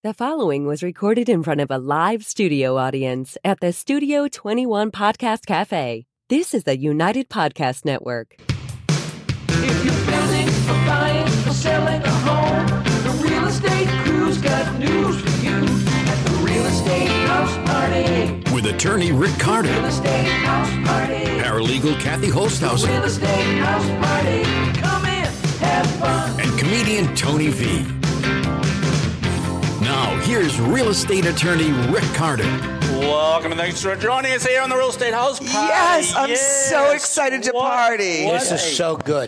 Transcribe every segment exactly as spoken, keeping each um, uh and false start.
The following was recorded in front of a live studio audience at the Studio twenty-one Podcast Cafe. This is the United Podcast Network. If you're building or buying or selling a home, the Real Estate Crew's got news for you at the Real Estate House Party. With attorney Rick Carter, Real Estate House Party. paralegal Kathy Holsthausen, Real Estate House Party. Come in, have fun. and comedian Tony V. Now, here's real estate attorney Rick Carter. Welcome and thanks for joining us here on the Real Estate House Party. Yes, I'm Yes. so excited to What- party. what This a- is so good.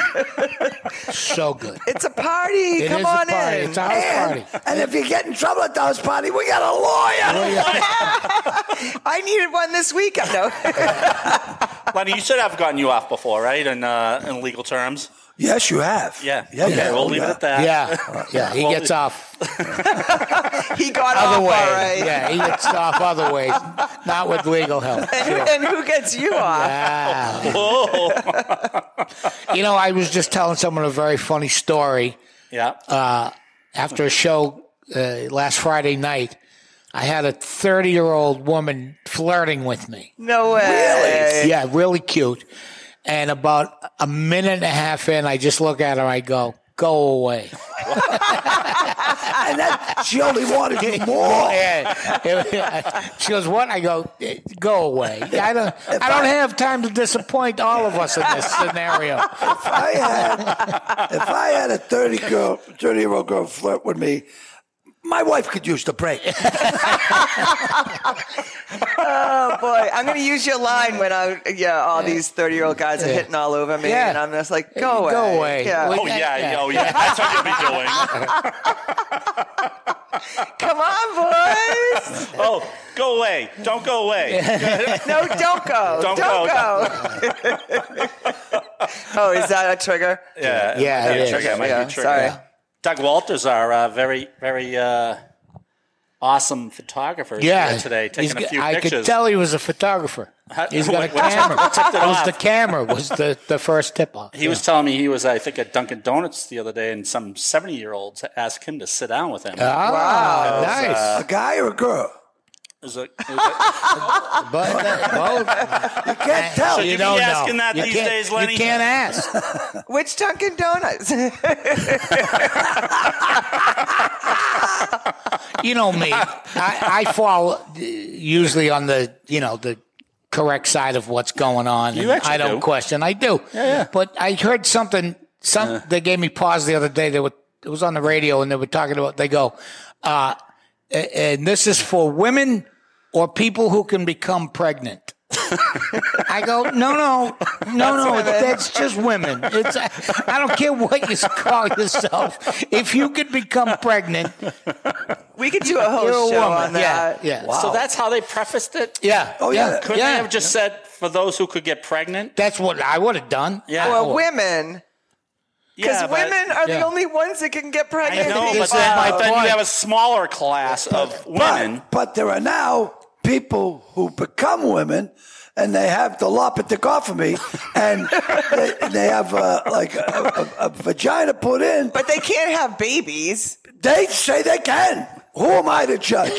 So good. It's a party. It Come is a on party. in. It's a house And- party. And if you get in trouble at the house party, we got a lawyer. I needed one this week. No. Lenny, you should have gotten you off before, right? In, uh, in legal terms. Yes, you have. Yeah. Yeah, Okay, yeah. we'll Oh, leave yeah. it at that. Yeah, yeah. He Well, gets off He got other off ways. all right. Yeah, he gets off other ways. Not with legal help. And, Sure. and who gets you off? Ah. Whoa. You know, I was just telling someone a very funny story. Yeah. Uh, after a show uh, last Friday night, I had a thirty-year-old woman flirting with me. No way. Yeah, really cute. And about a minute and a half in, I just look at her. I go, "Go away." And that, she only wanted you more. Yeah. She goes, "What?" I go, "Go away." I don't. I don't have time to disappoint all of us in this scenario. If I had, if I had a thirty girl, thirty year old girl flirt with me, my wife could use the break. Oh boy, I'm going to use your line when I yeah all these thirty year old guys are Yeah. hitting all over me, Yeah. and I'm just like, go away, Go away. Yeah. We- Oh, yeah, Yeah. Oh, yeah. That's what you'll be doing. Come on, boys. Oh, go away. Don't go away. No, don't go. Don't Don't, go. go. Oh, is that a trigger? Yeah. Yeah, it is. Trigger. It might Yeah, be trigger. sorry. Doug Walters, our uh, very, very uh, awesome photographer, is Yeah, here today, taking He's- a few I pictures. could tell he was a photographer. How- He's got a what- what- camera. what tipped it was off? the camera was the, the first tip off. He was telling me he was, I think, at Dunkin' Donuts the other day, and some seventy-year-olds asked him to sit down with him. Ah, Wow. nice. A guy or a girl? It was a- it was a- but well, You can't tell. Should you you don't be know. asking that you these can't- days, Lenny? You can't ask. Which Dunkin' Donuts? You know me. I, I fall uh, usually on the you know the correct side of what's going on. You and actually I don't do. question. I do. yeah. But I heard something. Some they gave me pause the other day. They were it was on the radio and they were talking about. They go, uh, a- and this is for women or people who can become pregnant. I go, no, no, no, no. It's, that's just women. It's I don't care what you call yourself. If you could become pregnant, We could do a whole you're a show woman. on that. Yeah, yeah. So that's how they prefaced it? Yeah. Oh, yeah. Couldn't yeah. they have just said, for those who could get pregnant? That's what I would have done. Yeah. Well, Oh. women, because Yeah, but- women are the yeah. only ones that can get I pregnant. know, This but is then, my but then point. you have a smaller class of women. But, but there are now people who become women and they have the lopetegophomy and they, they have uh, like a, a, a vagina put in. But they can't have babies. They say they can. Who am I to judge?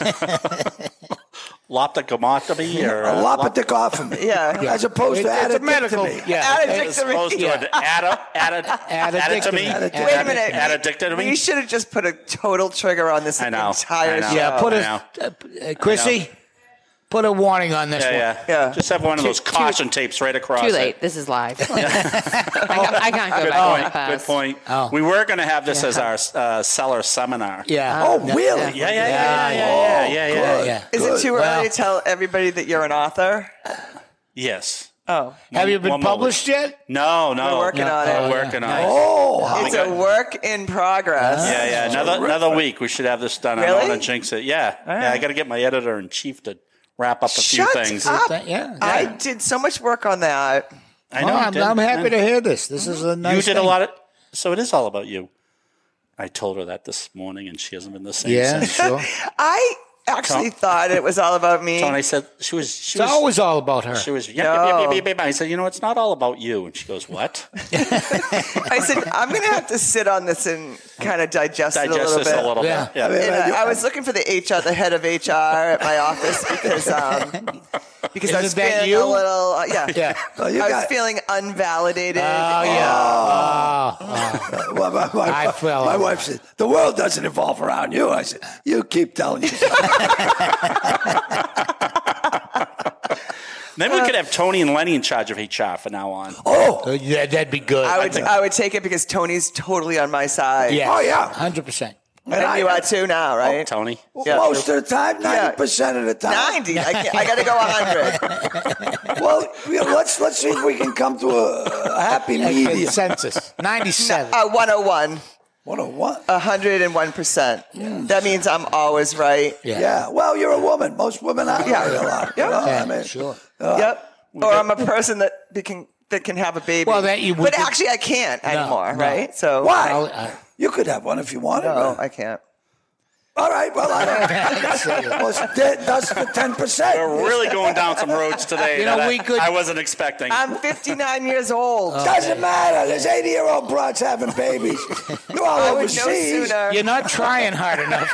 Loptogomotomy or A uh, lopetegophomy. Yeah. As opposed It- to it's a medical. addictomy. Yeah. as opposed to an adda, adda, Addictomy. addictomy. Wait a minute. Addictomy. We should have just put a total trigger on this I know, entire I know. show. Yeah, put I a know. uh, uh, Chrissy, put a warning on this Yeah, one. yeah, Yeah. Just have one of those caution tapes right across Too it. late. This is live. I, can't, I can't go Good back point. in the past. Good point. Oh. We were going to have this as our uh, seller seminar. Yeah. Oh, really? Yeah, yeah, yeah, yeah, yeah, yeah, yeah. good. Yeah. Is Good. it too Well- early to tell everybody that you're an author? Yes. Oh, Have you been One more published yet? No, no. We're working on We're it. working on it. Oh, it's a work in progress. Yeah, yeah. Another another week. We should have this done. I don't Really? want to jinx it. Yeah, yeah. I got to get my editor in chief to wrap up a Shut few things. up. That- yeah. I did so much work on that. I Oh, know. you I'm, did. I'm happy Yeah. to hear this. This is a nice You did thing. a lot of. So it is all about you. I told her that this morning, and she hasn't been the same Yeah, since. sure. I actually thought it was all about me. Tony said she was. She It's was always all about her. She was. Yeah, No. yeah, yeah, yeah, yeah, yeah. I said, you know, it's not all about you. And she goes, what? I said, I'm going to have to sit on this and kind of digest, it a Digest little this bit. a little Yeah. bit. Yeah. I mean, And you- I, I was looking for the H R, the head of H R at my office because um, because I was Isn't that feeling you? a little uh, yeah. Yeah. Oh, you I was got- feeling unvalidated. Oh, yeah. Oh, oh. Well, my, my, I fell my in wife said, the world doesn't evolve around you. I said, you keep telling yourself. Maybe we could have Tony and Lenny in charge of H R from now on. Oh, Yeah, that'd be good. I would I would take it because Tony's totally on my side. Yeah. Oh, yeah. one hundred percent. and And I- you are too now, right? Tony. Yeah. most of the time, ninety percent of the time. ninety. I, can't, I got to go one hundred. Well, yeah, let's let's see if we can come to a, a happy medium. Consensus. ninety-seven. Uh, one oh one. What a what? one hundred one percent. That means I'm always right. Yeah. Yeah. Well, you're a woman. Most women are Yeah. right a lot. Yeah. You know? Yeah, I mean, sure. Yep. Or I'm a person that can that can have a baby. Well, that you- we but could- actually, I can't anymore, no. right? So why? I'll- I- You could have one if you wanted. no, but- I can't. All right. Well, I don't. well, it's- that's the ten percent. We're really going down some roads today You know, that we I, could- I wasn't expecting. I'm fifty-nine years old. Doesn't matter. There's eighty-year-old broads having babies. You're all I would know overseas. sooner. You're not trying hard enough,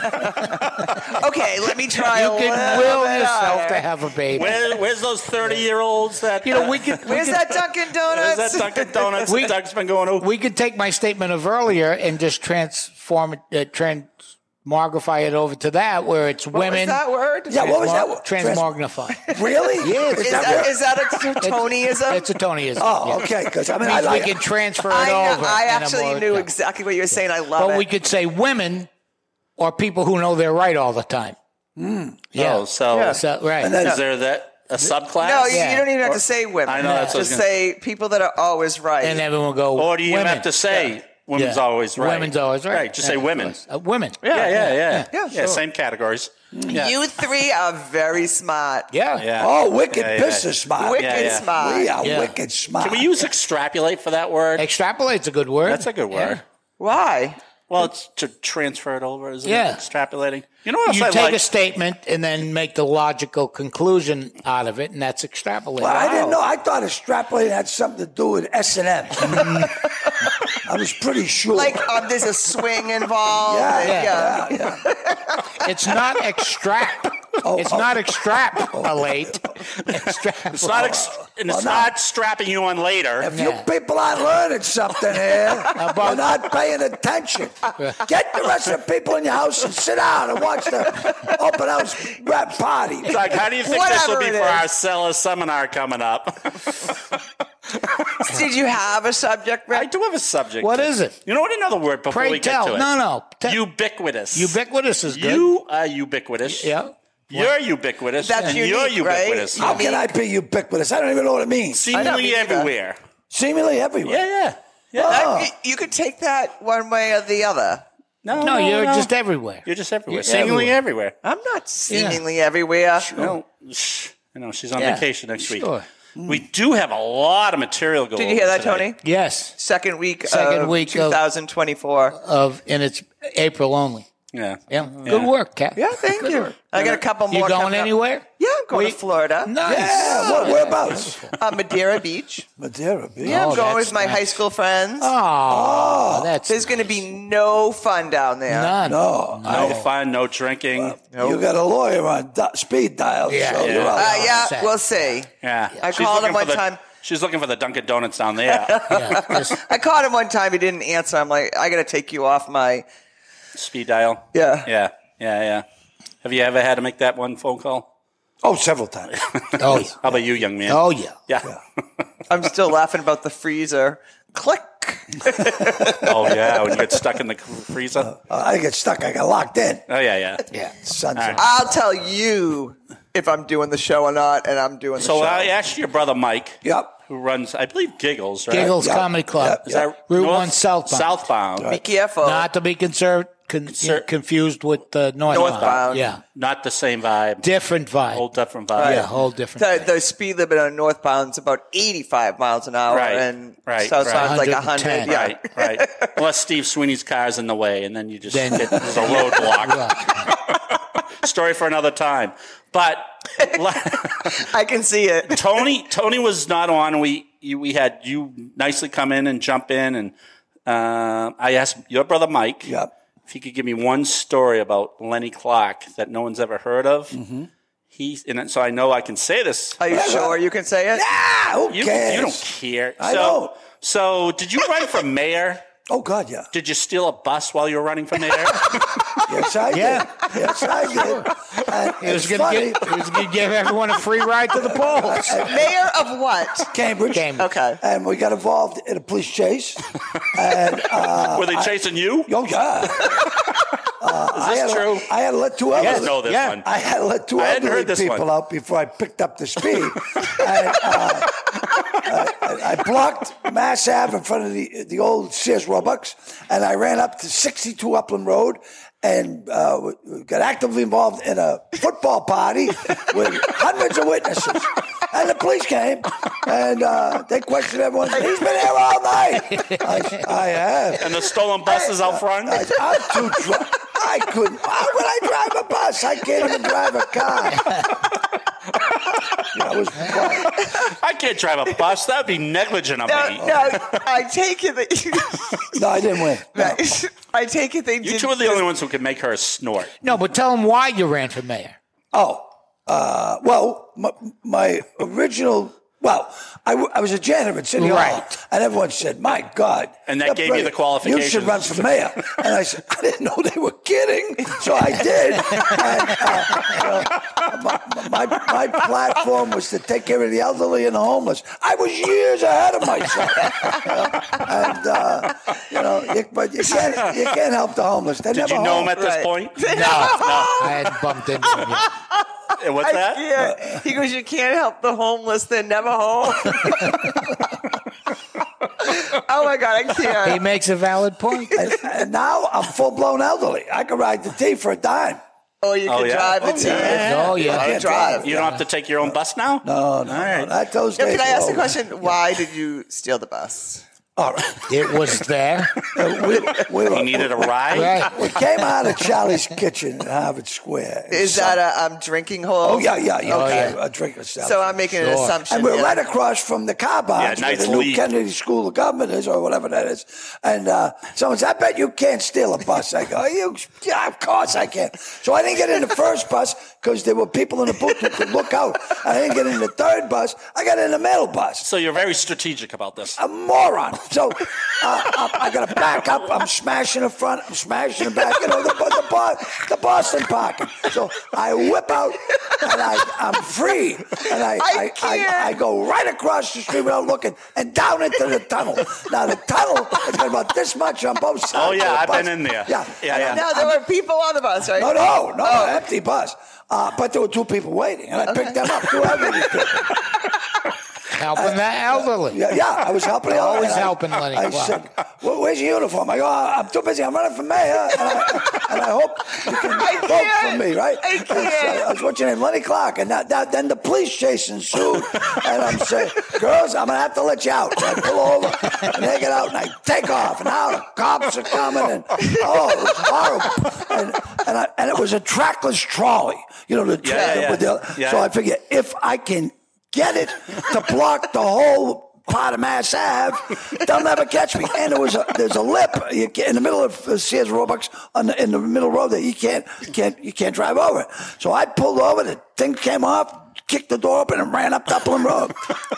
Kath. Okay, let me try You a can little will bit yourself harder. to have a baby. Where, where's those thirty-year-olds that... You know, we could. we Where's could- that Dunkin' Where's Donuts? that Dunkin' Donuts We- that Doug's been going over? We could take my statement of earlier and just transform it, uh, transmogrify it over to that, where it's What women. was that word? Yeah, what was that? word? Transmogrify. Really? Yes. Is Is that that, real? is that a Tonyism? It's a Tonyism. Oh, yeah. okay. Because I mean, I Means like we can transfer it I, know- over. I in a actually more- knew yeah. exactly what you were saying. I love But it. we could say women or people who know they're right all the time. Yeah. Oh, so Yeah. So, right. And then- is there that a subclass? no, you, Yeah. you don't even have Or- to say women. I know, that's what I was Just gonna- say people that are always right. and everyone will go. Or do you women. have to say women's Yeah. always right? Women's always right. Right, just say Yeah, of women. course. Uh, women. Yeah, yeah, yeah. Yeah, Yeah, sure. same categories. Yeah. You three are very smart. Yeah. yeah. Oh, wicked Yeah, yeah. business smart. Wicked Yeah, yeah. smart. We are Yeah. wicked smart. Can we use extrapolate for that word? Extrapolate's a good word. That's a good word. Why? Well, it's to transfer it over, isn't Yeah. it? Extrapolating. You know what else You I take like? a statement and then make the logical conclusion out of it, and that's extrapolating. Well, I didn't know. I thought extrapolating had something to do with S and M. I was pretty sure. Like, um, there's a swing involved. yeah, and- yeah, yeah, yeah. It's not extract. it's oh. not extrapolate. Extrapolate. It's not, ex- and it's Well, no. not strapping you on later. If Yeah. you people aren't learning something here, you're not paying attention. Get the rest of the people in your house and sit down and watch the open house rap party. Doug, how do you think this will Whatever be it for is. our seller seminar coming up? Did you have a subject, I Rick? do have a subject. What is it? You know what? Another word before Pray we tell. get to it. No, no. Te- Ubiquitous. Ubiquitous is good. You are ubiquitous. Yeah. You're ubiquitous. That's and unique, you're right? ubiquitous. You- How can I be ubiquitous? I don't even know what it means. I know, Seemingly me neither. everywhere. Seemingly everywhere. Yeah, yeah. Yeah. That- you- you could take that one way or the other. No, No, you're no. just everywhere. You're just everywhere. You're Seemingly everywhere. I'm not seemingly everywhere. No, shh. I know she's on Yeah, vacation next sure. week. We do have a lot of material going. Did you hear that, Tony? Yes. Second week Second of week of- twenty twenty-four. Of and it's April only. Yeah. Yeah. Good work, Kat. Yeah, thank you. I got a couple more. You going coming up. anywhere? Yeah, I'm going We- to Florida. Nice. Yeah, what, whereabouts? Uh, Madeira Beach. Madeira Beach. Yeah, I'm Oh, going that's with my nice. high school friends. Oh, that's There's going to be no fun down there. none. No, No fun, no drinking. you got a lawyer on di- speed dial. Yeah, so yeah. you're Uh, out. yeah, Sad. we'll see. Yeah. I She's called looking him for one the- time. She's looking for the Dunkin' Donuts down there. Yeah, just- I called him one time. He didn't answer. I'm like, I got to take you off my. Speed dial. Yeah. Yeah. Yeah. Yeah. Have you ever had to make that one phone call? Oh, several times. oh, yeah. How about you, young man? Oh, yeah. Yeah. I'm still laughing about the freezer. Click. Oh, yeah. When you get stuck in the freezer. Uh, I get stuck. I got locked in. Oh, yeah, yeah. Yeah. Sun's All right. I'll tell you if I'm doing the show or not, and I'm doing the So show. I asked your brother Mike, Yep. who runs, I believe, Giggles, right? Giggles Yeah. Comedy Club. Yeah. Is that Route north- one southbound. Southbound. Be careful. Not to be conserved, con- Sir- confused with the northbound. Northbound. Yeah. Not the same vibe. Different vibe. Whole different vibe. yeah, whole different the, thing. the speed limit on northbound is about eighty-five miles an hour, Right, and right, southbound's right. like one hundred ten. one hundred. Yeah. Right, right. Unless Steve Sweeney's car's in the way, and then you just Then- get, there's a roadblock. story for another time. But I can see it. Tony, Tony was not on. We you, we had you nicely come in and jump in, and uh, I asked your brother Mike Yep. if he could give me one story about Lenny Clark that no one's ever heard of. Mm-hmm. He's and so I know I can say this. Are you Yeah, sure you can say it? Ah, who You, cares? you don't care. I so, don't. So, did you run for mayor? Oh, God, yeah. Did you steal a bus while you were running for mayor? Yes, I Yeah. did. Yes, I did. And He was it's going funny. to he was going to give everyone a free ride to the polls. Mayor of what? Cambridge. Cambridge. Okay. And we got involved in a police chase. And, uh, were they chasing you? oh, yeah. Uh, I Is had this to- true? I had to let two I elderly, didn't know this Yeah. one. I had to let two I hadn't elderly heard this people one. out before I picked up the speed. and, uh, I, I blocked Mass Ave in front of the the old Sears Roebucks, and I ran up to sixty-two Upland Road and uh, got actively involved in a football party with hundreds of witnesses. And the police came, and uh, they questioned everyone. He's been here all night. I, I have. And the stolen buses out front? I, I'm too drunk. I couldn't. How would I drive a bus? I can't even drive a car. Yeah, it was fun. I can't drive a bus. That would be negligent of No, me. no, I take it that No, I didn't win. No. I take it they You did. two are the only ones who can make her snort. No, but tell him why you ran for mayor. Oh, uh, well, my, my original. Well, I, w- I was a janitor at City Hall, Right. and everyone said, "My God!" And that you're gave you the brilliant. qualifications. You should run for mayor. And I said, "I didn't know they were kidding," so I did. And, uh, my, my my platform was to take care of the elderly and the homeless. I was years ahead of myself, you know? and uh, you know, you, but you can't you can't help the homeless. They're Did never you know home. him at this Right. point? No, I hadn't bumped into him yet. And What's that? Yeah. He goes, you can't help the homeless. They're never home. Oh, my God, I He can't. makes a valid point. And, and now I'm full blown elderly. I can ride the T for a dime. Oh, you Oh, can yeah? drive the Oh, team. yeah. Oh, yeah. I I can can't drive. You don't have to take your own bus now? No, no, right. no. That those No, days. can I were ask the over. question? Why did you steal the bus? All right. It was there. we, we, were, He needed a ride? Right. we came out of Charlie's Kitchen in Harvard Square. Is that a um, drinking hole? Oh, yeah, yeah, yeah. Okay. A drink of stuff. So I'm making an Sure. assumption. And we're yeah. right across from the car barns Yeah, where nice the new lead. Kennedy School of Government is, or whatever that is. And uh, someone said, I bet you can't steal a bus. I go, you, yeah, of course I can. So I didn't get in the first bus because there were people in the booth who could look out. I didn't get in the third bus. I got in the middle bus. So you're very strategic about this. A moron. So uh, I, I got to back up. I'm smashing the front. I'm smashing the back. You know, the, the, Bo- the Boston parking. So I whip out and I, I'm free. And I, I I, I, can't. I go right across the street without looking and down into the tunnel. Now, the tunnel has got about this much on both sides. Oh, yeah, of the I've bus. been in there. Yeah. Yeah, And yeah. I'm- No, there were people on the bus, right? No, no, no, empty bus. Uh, but there were two people waiting, and I picked them up. Two elderly people. Helping the elderly. Yeah, yeah, I was helping. the Always and I- helping Lenny I Clark. said, well, "Where's your uniform?" I go, oh, "I'm too busy. I'm running for mayor, and I, and I hope you can vote can't. for me, right?" I And so can't. I was, what's your name, Lenny Clark? And that, that, then the police chase ensued, and I'm saying, "Girls, I'm gonna have to let you out." So I pull over, and they get out, and I take off, and now the cops are coming, and oh, it was horrible. And and, I, and it was a trackless trolley, you know, the tra- Yeah, yeah, with the, yeah. Yeah, so yeah. I figure if I can get it to block the whole part of Mass Ave, they'll never catch me. And there was a there's a lip you can, in the middle of uh, Sears Roebucks on the, in the middle road that you can't can't you can't drive over it. So I pulled over, the thing came off, kicked the door open, and ran up Upland Road.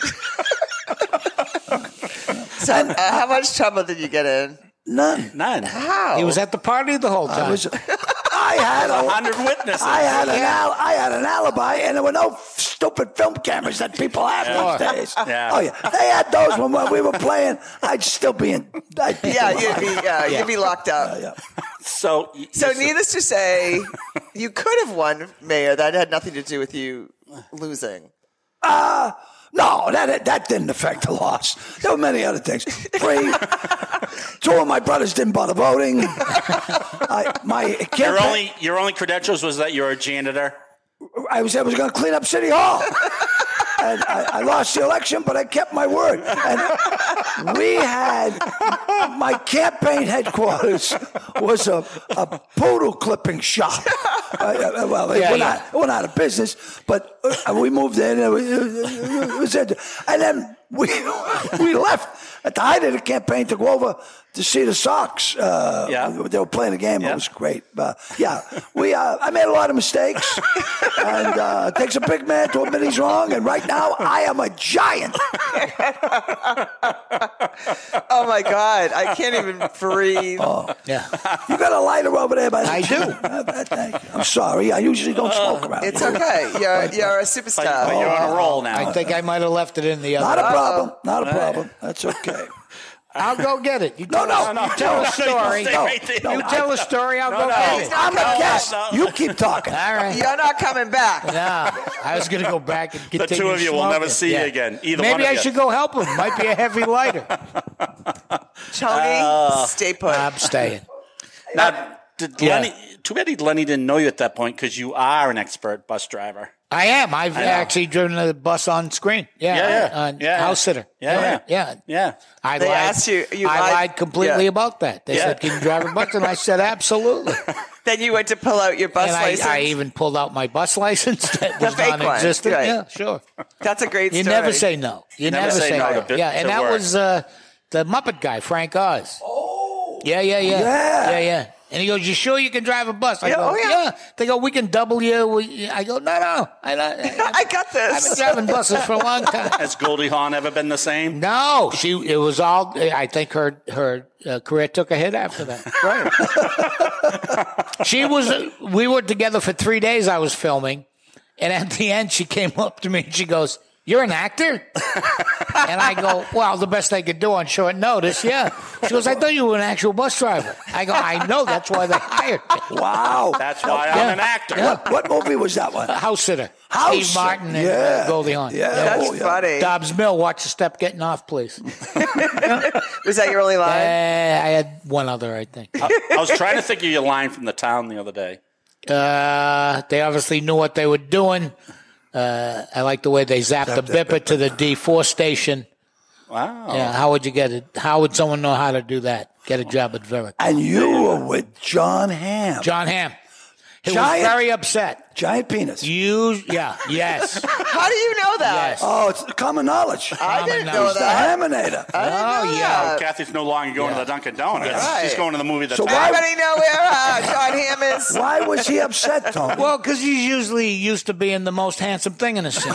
So, uh, how much trouble did you get in? None. None. How? He was at the party the whole I time. was. I had A a. hundred witnesses. I had an al- I had an alibi, and there were no stupid film cameras that people have Yeah. these days. Yeah. Oh yeah, they had those when, when we were playing. I'd still be in. I'd be Yeah, in- you'd be, uh, you'd be locked up. yeah. So, y- So, listen, needless to say, you could have won mayor. That had nothing to do with you losing. Uh, no, that that didn't affect the loss. There were many other things. Three, two of my brothers didn't bother voting. I, my your campaign, only your only credentials was that you're a janitor. I was I was going to clean up City Hall. and I, I lost the election, but I kept my word. And we had my campaign headquarters was a, a poodle clipping shop. Uh, well, it Yeah, went, yeah. Out, it went out of business, but uh, we moved in. And, it was, it was it. And then we we left at the height of the campaign to go over to see the Sox. Uh, Yeah. They were playing a game. Yeah. It was great. Uh, yeah, we. Uh, I made a lot of mistakes, and uh, it takes a big man to admit he's wrong. And right now, I am a giant. Oh my God, I can't even breathe. Oh, Yeah. you got a lighter over there, by the I do. Uh, thank you. I'm sorry. I usually don't smoke around. It's here. okay. You're you're a But, superstar. but you're on a roll now. I think I might have left it in the Not other. a problem. Not a problem. That's okay. I'll go get it. You No, tell, no, you tell no, a story. Stay right there. No, You tell a story, I'll go no. get He's it. not I'm a coming guest. back. You keep talking. All right. You're not coming back. No, I was going to go back and The continue two of you will smoking. never see you again, either Maybe one of I you. should go help him. Might be a heavy lighter. Tony, Uh, stay put. I'm staying. Now, did Yeah. Lenny, too bad Lenny didn't know you at that point because you are an expert bus driver. I am. I've I know. actually driven the bus on screen. Yeah, Yeah, yeah. on Yeah. house sitter. Yeah, yeah. yeah. Yeah. I They lied. asked you- you I lied- lied completely yeah. about that. They Yeah. said, "Can you drive a bus?" And I said, "Absolutely." Then you went to pull out your bus and I, license. I even pulled out my bus license that The was fake one, non-existent. right. Yeah, sure. That's a great You story. never say no. You Never never, say say, no no. to bit- yeah, and to that work. was uh, the Muppet guy, Frank Oz. Oh, yeah, yeah, yeah, Yeah. yeah, yeah. And he goes, "You sure you can drive a bus?" I Yeah, go, oh, yeah. They go, "We can double you." We, I go, "No, no, I, I, I got I've been this. driving buses for a long time." Has Goldie Hawn ever been the same? No, she. It was all. I think her her uh, career took a hit after that. Right. She was. We were together for three days. I was filming, and at the end, she came up to me and she goes, "You're an actor?" And I go, "Well, the best I could do on short notice." Yeah. She goes, "I thought you were an actual bus driver." I go, "I know. That's why they hired me." Wow. That's why I'm Yeah. an actor. Yeah. What, what movie was that one? House sitter. House Steve Sitter. Martin and Yeah. uh, Goldie Hawn. Yeah. That's Oh, yeah. funny. Dobbs Mill, watch the step getting off, please. Was that your only line? Uh, I had one other, I think. I, I was trying to think of your line from the town the other day. Uh, they obviously knew what they were doing. Uh, I like the way they zapped the bipper to the D four station. Wow. Yeah, how would you get it? How would someone know how to do that? Get a job at Veric. And you were with John Hamm. John Hamm. He Giant- was very upset. Giant penis. You, yeah, yes, How do you know that? yes. Oh, it's common knowledge. I didn't Common know knowledge. The that. Haminator. I didn't Oh, know yeah. that. Kathy's no longer going to the Dunkin' Donuts. Right. She's going to the movie The So Town. why- Everybody know where uh, John Hamm is? Why was he upset, Tony? Well, because he's usually used to being the most handsome thing in the scene.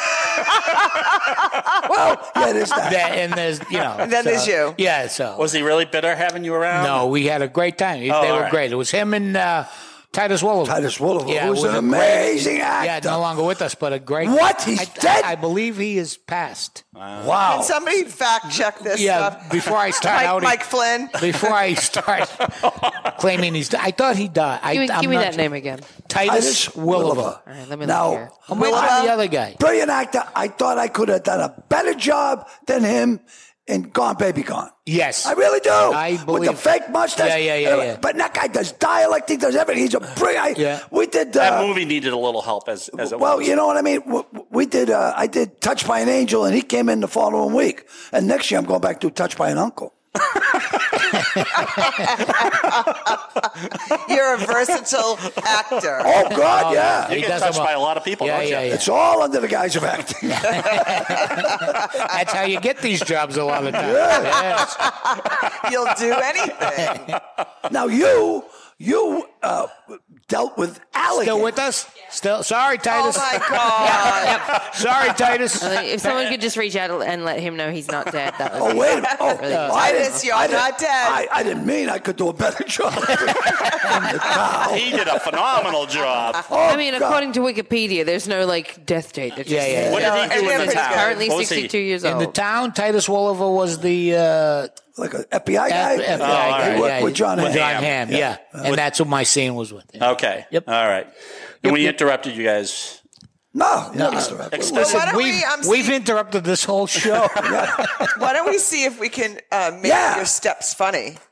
well, yeah, it is that. That- and there's, you know. And then so- there's you. Yeah, so. Was he really bitter having you around? No, we had a great time. Oh, they all were right. great. It was him and uh, Titus Wolliver. Titus Wolliver, Yeah, who's it was an a great- amazing Yeah, actor. no longer with us, but a great. What? He's I, dead? I, I believe he is passed. Wow. Can somebody fact check this Yeah, stuff? before I start Mike, out, Mike Flynn. before I start claiming he's, I thought he died. I, Give me, I'm give me not that sure. name again. Titus, Titus Wolliver. Wolliver. All right, let me look Now, here. I'm waiting on the other guy. brilliant actor. I thought I could have done a better job than him in Gone Baby Gone. Yes, I really do. I With the believe- fake mustache. Yeah, yeah, yeah, yeah. But that guy does dialect. He does everything. He's a brilliant. Yeah. We did. That Uh, movie needed a little help as, as it well, was. you know what I mean. We- We did. Uh, I did Touched by an Angel, and he came in the following week. And next year, I'm going back to Touched by an Uncle. You're a versatile actor. Oh God, yeah. You He get does touched them all. by a lot of people, Yeah, don't yeah, you? yeah. It's all under the guise of acting. That's how you get these jobs a lot of times. Yes. You'll do anything. Now you, you uh, dealt with Alec. Still with us? Still. Sorry, Oh Titus. my God. Sorry, Titus. Uh, If someone could just reach out and let him know he's not dead, that would Oh be wait! a minute. Oh, really oh, good. I Titus, didn't- you're I didn't- not dead. I, I didn't mean I could do a better job. In the cow. He did a phenomenal job. Oh, I mean, God. according to Wikipedia, there's no like death date. That just Yeah, yeah, What yeah. did and he do we're in the pretty town? good. Currently What was he? sixty-two years In old. the town, Titus Wolliver was the uh, like an F B I guy. F- F B I Oh, guy. all right. He worked yeah, with John with Hamm. John Hamm, yeah. And that's what my scene was with. Okay. Yep. All right. And we interrupted you guys. No, no. Extended. Well, why don't we've, we, um, we've see- interrupted this whole show. Why don't we see if we can uh, make Yeah. your steps funny?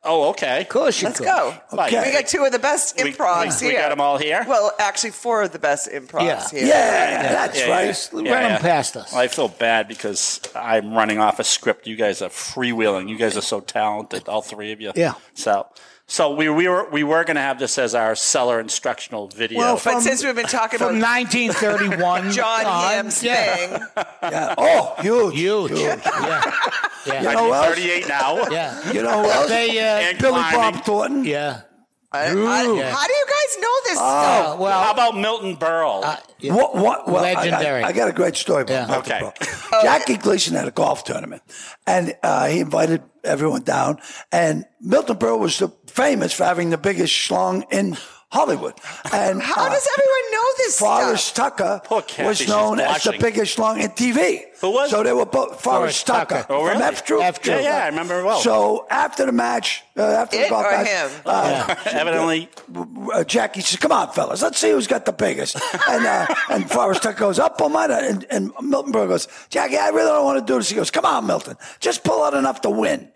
Oh, okay. Of course you Let's could. go. Okay. We got two of the best We- improvs we here. got 'em all here? Well, actually, four of the best improvs Yeah. here. Yeah, that's Yeah, right. yeah. Run them past us. Well, I feel bad because I'm running off a script. You guys are freewheeling. You guys are so talented, all three of you. Yeah. So, so we we were we were going to have this as our seller instructional video. Well, But From- since we've been talking From about nineteen thirty-one John on, Hamm's yeah. thing, Yeah. Oh, huge. Huge. Yeah. Yeah. You know who else? thirty-eight now. Yeah. You know who else? They, uh, And Billy climbing. Bob Thornton. yeah. I, I, Yeah. how do you guys know this Uh, stuff? well, How about Milton Berle? uh, yeah. What? What? Well, I- Legendary. I, I got a great story about Yeah. Milton Okay. Berle. Jackie Gleason had a golf tournament, and uh, he invited everyone down. And Milton Berle was the, famous for having the biggest schlong in Hollywood. And How uh, does everyone know this Forrest stuff? Tucker Poor Kathy, was she's known as the blushing. biggest schlong in T V. Who was? So they were both Forrest Forrest Tucker. Tucker Oh, from really? F Troop. F Troop. Yeah, yeah, I remember well. So after the match, uh, after the It golf or match, him? uh, Evidently, uh, Jackie says, "Come on, fellas, let's see who's got the biggest." And uh, and Forrest Tucker goes up on mine, and, and Milton Berle goes, "Jackie, I really don't want to do this." He goes, "Come on, Milton, just pull out enough to win."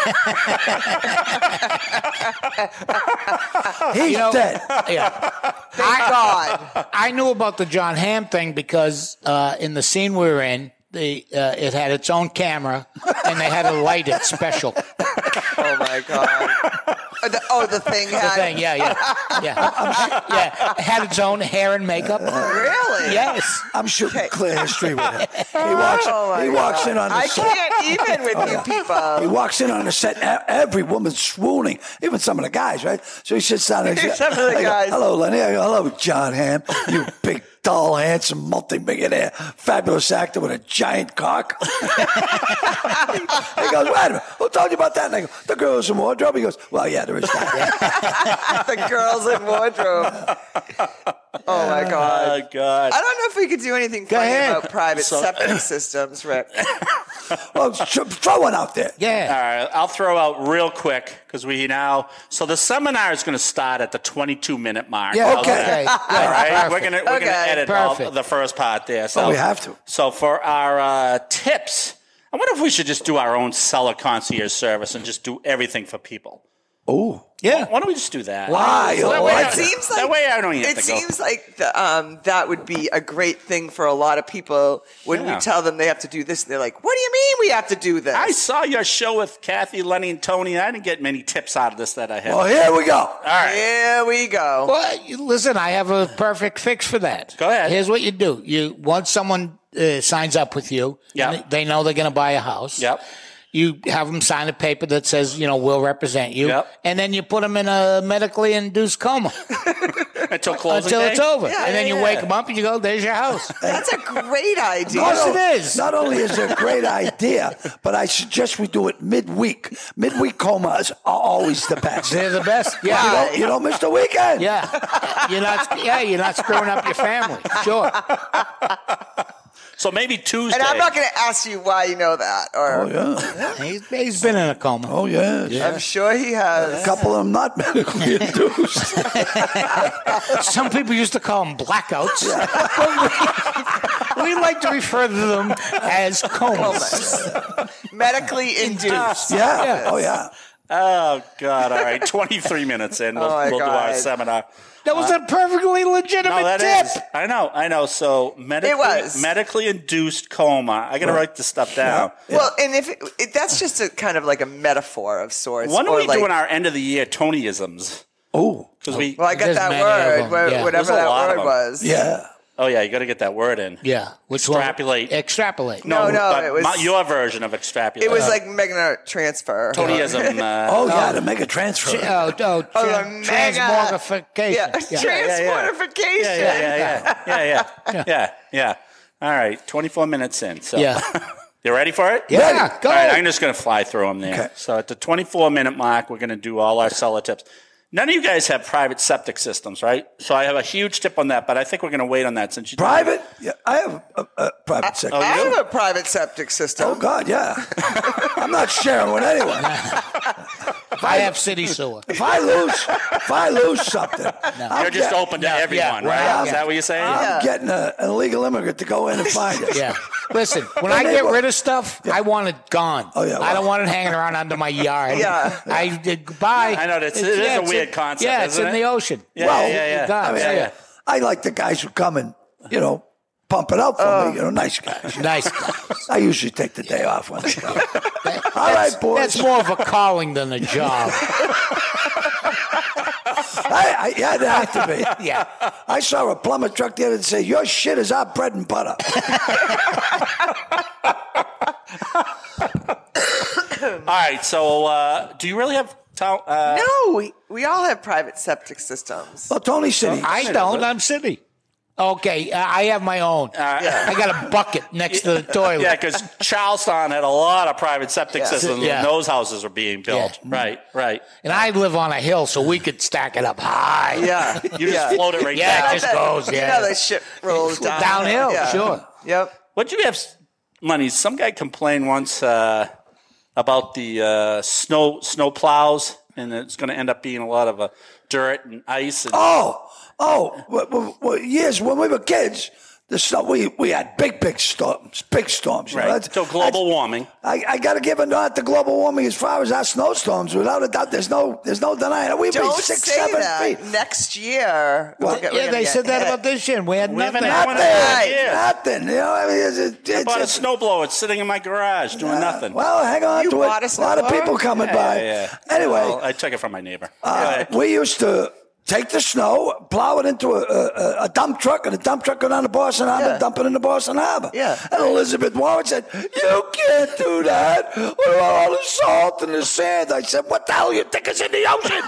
He's You know, dead. Yeah. Thank God. I knew about the John Hamm thing because uh, in the scene we were in, the uh, it had its own camera and they had to light it special. Oh my God. Oh, the, oh, the thing The had. thing, yeah, yeah, yeah, yeah. It had its own hair and makeup. Really? Yes. I'm shooting clear history with him. He walks, Oh my he walks God. in on the I set. can't even with you He people. walks in on the set, and every woman's swooning, even some of the guys, right? So he sits down and he says, Some of the I go, guys. "Hello, Lenny." I go, "Hello, John Hamm. You big, tall, handsome, multi-millionaire, fabulous actor with a giant cock." He goes, "Wait a minute. Who told you about that?" And I go, "The girls in wardrobe." He goes, "Well, yeah, there is that." The girls in wardrobe. Oh my God. oh God. I don't know if we could do anything funny ahead. about private So- septic systems, Rick. Well, th- throw one out there. All Yeah. right, I'll throw out real quick because we now. So the seminar is going to start at the twenty-two minute mark. Yeah. How's Okay. Okay. that? All right, Perfect. we're gonna we're Okay. gonna edit all Perfect. the first part there. So Oh, we have to. So for our uh, tips, I wonder if we should just do our own seller concierge service and just do everything for people. Oh, Yeah. Why don't we just do that? Why? So that, Oh, way, I It like seems like that way I don't even It have to go. seems like the, um, that would be a great thing for a lot of people when Yeah. we tell them they have to do this. They're like, "What do you mean we have to do this?" I saw your show with Kathy, Lenny, and Tony. I didn't get many tips out of this that I had. well, here we go. All right. Here we go. Well, you- listen, I have a perfect fix for that. Go ahead. Here's what you do: you once someone uh, signs up with you, Yeah. and they know they're going to buy a house. Yep. You have them sign a paper that says, you know, we'll represent you, Yep. and then you put them in a medically induced coma Until closing until day? it's over, Yeah, and then yeah, you yeah. wake them up and you go, "There's your house." That's a great idea. Yes, Not it o- is. Not only is it a great idea, but I suggest we do it midweek. Midweek comas are always the best. They're the best. You Yeah, don't, you don't miss the weekend. yeah. You're not. Yeah, you're not screwing up your family. Sure. So maybe Tuesday. And I'm not going to ask you why you know that, or Oh, yeah. He's, he's been in a coma. Oh, yeah. I'm sure he A has. couple of them not medically induced. Some people used to call them blackouts. But we, we like to refer to them as comas. Medically induced. Yeah. Yeah. Oh, yeah. Oh God! All right, twenty-three minutes in, we'll, Oh, my we'll do our God. seminar. That was a perfectly legitimate No, that tip. is. I know. I know. So medically, It was. medically induced coma. I got to write this stuff down. Well, and if it, it, that's just a kind of like a metaphor of sorts. When are or we like, doing our end of the year Tonyisms? Oh, Because we. Well, I got There's that many of word, them, wha- yeah. whatever There's a that lot of word them. was. yeah. Oh yeah, you got to get that word in. Yeah. Which Extrapolate. One? Extrapolate. No, no, but it was- my, your version of extrapolate. It was like making a transfer. Tonyism. Uh, Oh, yeah, to make a transfer. Oh, oh, Oh, tra- the mega- transmogrification. Yeah, Yeah. transportification. yeah, yeah, yeah, yeah, yeah, yeah, yeah, yeah. All right, twenty-four minutes in. So, Yeah. you ready for it? Yeah, go. All right, I'm just going to fly through them there. Okay. So at the twenty-four minute mark, we're going to do all our seller tips. None of you guys have private septic systems, right? So I have a huge tip on that, but I think we're going to wait on that since you Private? Yeah, I have a, a private sector. Oh, I you do? have a private septic system. Oh, God, yeah. I'm not sharing with anyone. If I have city sewer. If I lose, if I lose something, I'm You're just get- open to No, everyone, yeah, right? well, Is yeah. that what you're saying? I'm getting a, an illegal immigrant to go in and find it. Yeah. Listen, when And I they get were- rid of stuff, I want it gone. Oh, yeah, I well- don't want it hanging around under my yard. Yeah. I did buy. I know, that's- it is a weird concept, Yeah, it's isn't in it? the ocean. Yeah, Well, yeah, yeah. God, I mean, yeah, I, yeah. I like the guys who come and, you know, pump it out for Oh. me. You know, nice guys. Nice. I usually take the day off when they come. All right, boys. That's more of a calling than a job. I, I, yeah, it'd have to be. Yeah. I saw a plumber truck the other day say, "Your shit is our bread and butter." All right, so uh, do you really have town? Uh, No, we, we all have private septic systems. Well, Tony City. I don't. I'm city. Okay, uh, I have my own. I got a bucket next to the toilet. Yeah, because Charlestown had a lot of private septic Yeah. systems Yeah. when those houses were being built. Yeah. Right, right. And I live on a hill, so we could stack it up high. Yeah. You just yeah. float it right Yeah, down. it just goes. You Yeah. know that shit rolls down. Downhill, Yeah. sure. Yep. What do you have, Lenny? Some guy complained once uh, about the uh, snow snow plows, and it's going to end up being a lot of uh, dirt and ice. And, Oh, oh, well, well, well, years when we were kids, the snow, we we had big, big storms, big storms. You know, right. that's- So global that's- warming. I, I got to give a nod to global warming as far as our snowstorms. Without a doubt, there's no there's no denying it. We've been Don't six, say seven that. feet. Next year. we're Well, go- we're Yeah, gonna they get said that hit. about this year. and We had We haven't nothing. had one in Nothing, a year. nothing. You know, I mean, it's, it's, I it's bought a just- snowblower. It's sitting in my garage doing nothing. Well, hang on You to bought it. a A lot of snowblower? people coming Yeah, by. yeah, yeah. Anyway, Well, I took it from my neighbor. Go Uh, ahead. we used to take the snow, plow it into a, a, a dump truck, and the dump truck go down to Boston Harbor, Yeah. dump it into Boston Harbor. Yeah. And Elizabeth Warren said, "You can't do that. What about all the salt and the sand?" I said, "What the hell you think is in the ocean?"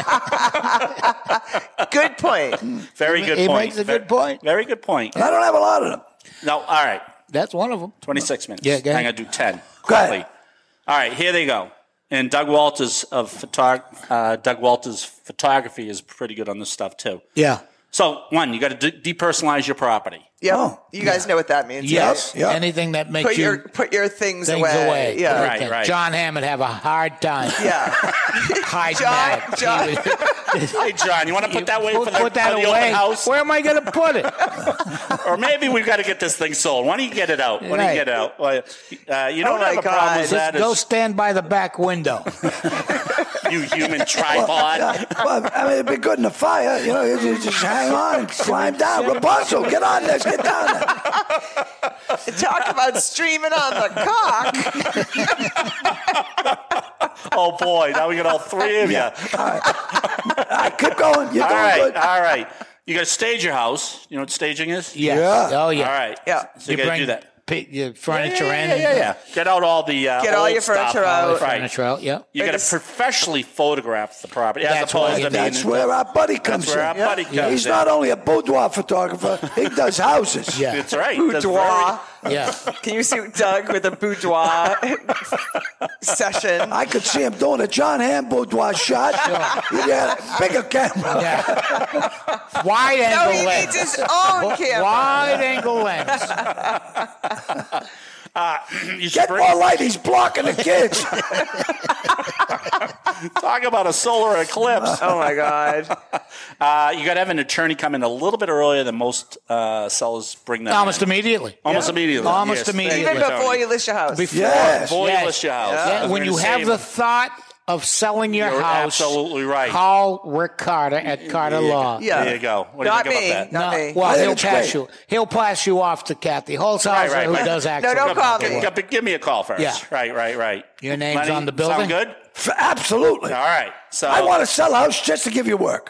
Good point. Very good he point. makes a Very- good point. Very good point. And I don't have a lot of them. No, all right. That's one of them. twenty-six minutes. Yeah, go ahead. I'm going to do ten. Go ahead. Quickly. All right, here they go. And Doug Walters of photog- uh, Doug Walters photography is pretty good on this stuff too. Yeah. So one, you got to de- depersonalize your property. Yep. Oh, you guys know what that means. Yes. Yeah. Anything that right? makes Put you your put your things, things away. away. Yeah. Right, Everything. right. John Hamm would have a hard time. Yeah. Hiding John- that. John- He would- Hey, John, you want to put that away put, for the, put that for the away. open house? Where am I going to put it? Or maybe we've got to get this thing sold. Why don't you get it out? Why don't Right. you get it out? Well, uh, you don't Oh, my have a problem God. with Just that, go is, stand by the back window. you human tripod. Yeah, well, I mean, it'd be good in the fire. You know, you just- just hang on and climb down. Rapunzel, get on this, get down there. Talk about streaming on the cock. Oh, boy. Now we got all three of you. All right, keep going. You're All doing right, good. all right. You got to stage your house. You know what staging is? Yes. Yeah. Oh, yeah. All right. Yeah. So you, got to do that. P- your furniture yeah, in. yeah, yeah, yeah. Get out all the uh, Get all old your stuff. furniture out. Right. Furniture out, yeah. You got to Biggest- professionally photograph the property. As That's opposed why- to That's being, where our buddy comes That's where in. our buddy comes He's in. not only a boudoir photographer, he does houses. Yeah. That's right. That's Boudoir. Yeah. Can you see Doug with a boudoir session? I could see him doing a John Hamm boudoir shot. He had a bigger camera. Yeah. Wide No, angle he lens. needs his own camera. Wide angle lens. Uh, you should Get bring, more light, he's blocking the kids. talk about a solar eclipse. Oh my God! Uh, you got to have an attorney come in a little bit earlier than most uh, sellers bring them Almost in. immediately. Almost immediately. Almost Yes, thank immediately. Even you, before Tony. you list your house. Before, Yes. Before yes. you list your house. Yeah, I was when gonna you say, have the thought of selling your You're house, absolutely right. call Rick Carter at Carter There you Law. go. Yeah. There you go. What Not do you think me. about that? Not me. Well, I think he'll it's pass great. you. He'll pass you off to Kathy Holzhauser, Right, right, who right. does No, actually. don't call me. Give, give me a call first. Yeah. Right, right, right. Your name's Lenny, on the building? Sound good? F- Absolutely. All right. So I want to sell a house just to give you work.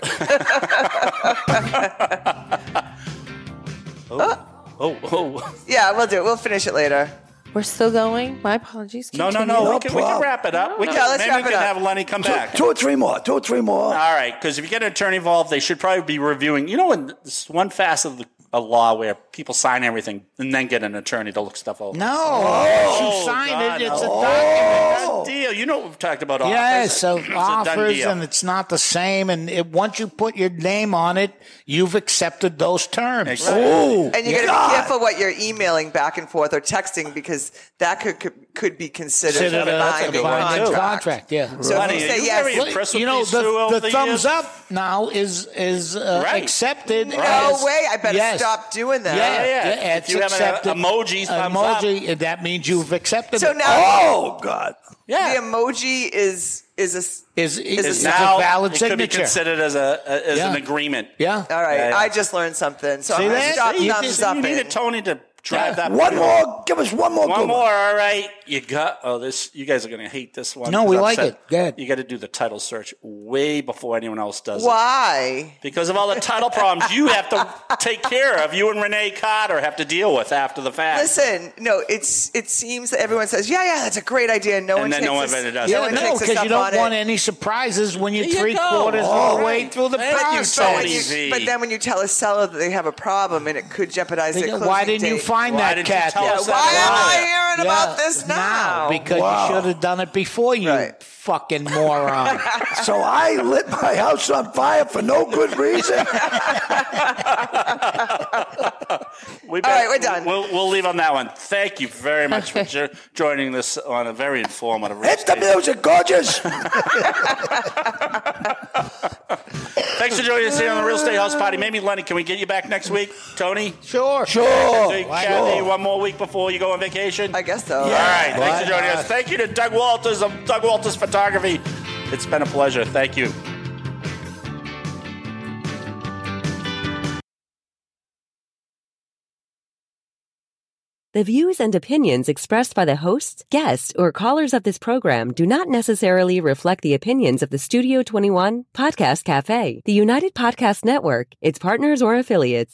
Oh, oh. Yeah, we'll do it. We'll finish it later. We're still going? My apologies. No, no, Continue. no. No we, can, we can problem. wrap it up. We can, Yeah, let's maybe wrap we it can up. have Lenny come two, back. two or three more. Two or three more. All right, because if you get an attorney involved, they should probably be reviewing. You know, when this one facet of the a law where people sign everything and then get an attorney to look stuff over. No, once you sign God, it, it's no. a document. Done deal. You know what we've talked about offers. Yes, so It's a done offers, deal. and it's not the same. And it, once you put your name on it, you've accepted those terms. Exactly. Oh, And you got to God. be careful what you're emailing back and forth or texting because that could could, could be considered Considered a a binding binding contract. contract. Yeah. So Lenny, if you are say you yes, very Well, impressed with you know, these two over the, the the thumbs years? up now is is uh, Right. accepted. no as- way, I better yes. stop doing that. Yeah, Yeah, yeah. yeah, If it's you have an accepted. emoji, thumbs emoji, that means you've accepted So it. now Oh, God. Yeah. the emoji is is a s- is, is, is is now a valid it could be signature. considered as a as Yeah. an agreement. Yeah. all right. Yeah, yeah. I just learned something. So See I'm gonna that? stop You thumbs just- up. You needed Tony to drive that. One more. Give us one more. One good more, all right. You got oh this. You guys are gonna hate this one. No, 'cause we I've like said it. Go ahead. You got to do the title search way before anyone else does it. Why? Because of all the title problems you have to take care of. You and Renee Carter have to deal with after the fact. Listen, no, it's it seems that everyone says, yeah, yeah, that's a great idea. No And one then takes no us- one ever does no it. one No, takes us because up you don't on want it. any surprises when you're There you three go. quarters Oh, of the way right. through the Thank you, process. But, when Tony you, V. but then when you tell a seller that they have a problem and it could jeopardize They their go, closing why didn't you date. find Why that didn't you cat? tell Yeah, us that why am I earlier? hearing about this now? Because Wow. you should have done it before, you Right. fucking moron. So I lit my house on fire for no good reason. We All right, we're done. We'll, we'll leave on that one. Thank you very much for jo- joining this on a very informative real Hit the estate. music, gorgeous. Thanks for joining us here on the Real Estate House Party. Maybe, Lenny, can we get you back next week? Tony? Sure. Sure. Hey, Kathy, one more week before you go on vacation? I guess so. All right. Thanks Why for joining not? us. Thank you to Doug Walters of Doug Walters Photography. It's been a pleasure. Thank you. The views and opinions expressed by the hosts, guests, or callers of this program do not necessarily reflect the opinions of the Studio twenty-one Podcast Cafe, the United Podcast Network, its partners, or affiliates.